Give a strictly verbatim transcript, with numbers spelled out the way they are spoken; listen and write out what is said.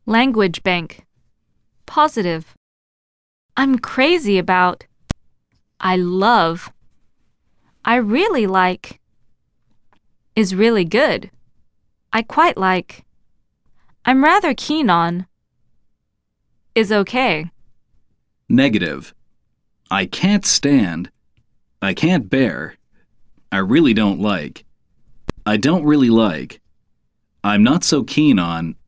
Language bank. Positive. I'm crazy about. I love. I really like. Is really good. I quite like. I'm rather keen on. Is okay. Negative. I can't stand. I can't bear. I really don't like. I don't really like. I'm not so keen on.